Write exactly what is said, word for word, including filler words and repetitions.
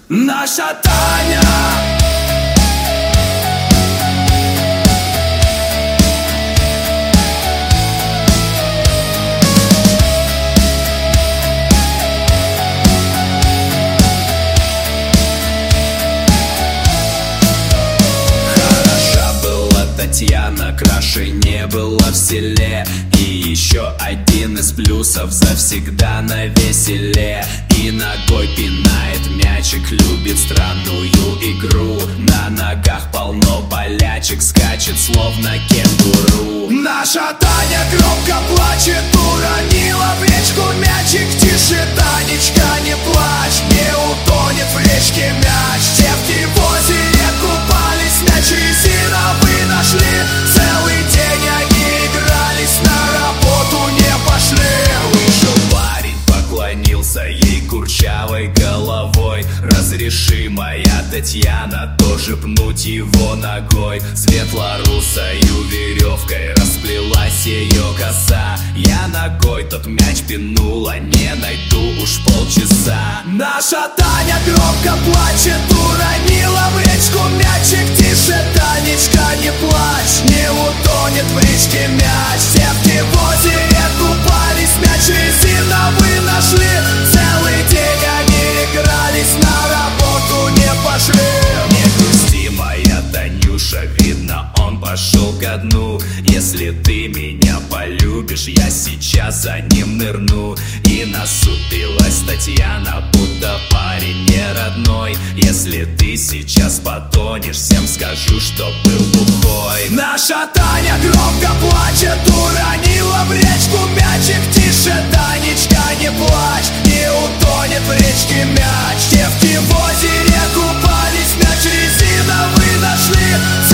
Наша Таня. Татьяна краше не была в селе. И еще один из плюсов: завсегда навеселе. И ногой пинает мячик, любит странную игру. На ногах полно болячек, скачет словно кенгуру. Наша Таня громко плачет, уронила в речку мячик. Тише, Танечка, не плачь, не утонет в речке мяч. Девки в озере купались, мяч резиновый нашли. Целый день они игрались, на работу не пошли. Вышел парень, поклонился ей курчавой головой. Разреши, моя Татьяна, тоже пнуть его ногой. Светлорусою веревкой расплелась ее коса. Я ногой тот мяч пинула, не найду уж полчаса. Наша Таня громко плачет, уронила в речку мячик. Тише, Танечка, не плачь, не утонет в речке мяч. Девки в озере купались, мяч резиновый нашли. Целый день они игрались, на работу не пошли. Не грусти, моя Танюша, видно, он пошел ко дну. Если ты меня полюбишь, я сейчас за ним нырну. И насупилась Татьяна, будто парень не родной. Если ты сейчас потонешь, всем скажу, что был бухой. Наша Таня громко плачет, уронила в речку мячик. Тише, Танечка, не плачь, не утонет в речке мяч. Девки в озере купались, мяч резиновый нашли.